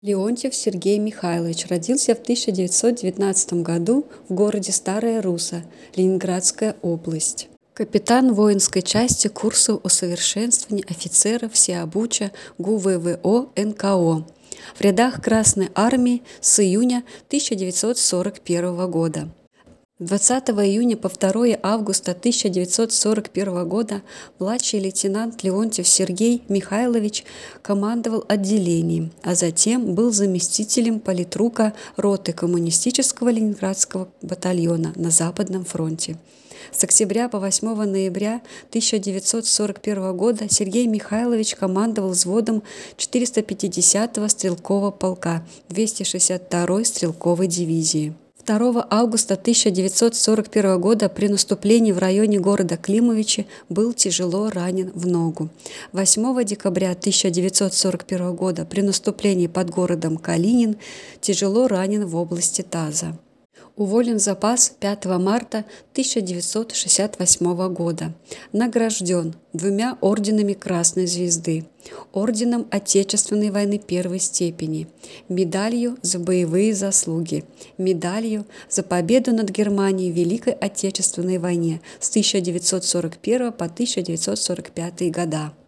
Леонтьев Сергей Михайлович родился в 1919 году в городе Старая Русса, Ленинградская область. Капитан воинской части курсов усовершенствования офицеров Всеобуча ГУВВО НКО в рядах Красной Армии с июня 1941 года. 20 июня по 2 августа 1941 года младший лейтенант Леонтьев Сергей Михайлович командовал отделением, а затем был заместителем политрука роты коммунистического Ленинградского батальона на Западном фронте. С октября по 8 ноября 1941 года Сергей Михайлович командовал взводом 450-го стрелкового полка 262-й стрелковой дивизии. 2 августа 1941 года при наступлении в районе города Климовичи был тяжело ранен в ногу. 8 декабря 1941 года при наступлении под городом Калинин тяжело ранен в области таза. Уволен в запас 5 марта 1968 года. Награжден 2 орденами Красной Звезды, орденом Отечественной войны первой степени, медалью за боевые заслуги, медалью за победу над Германией в Великой Отечественной войне с 1941 по 1945 года.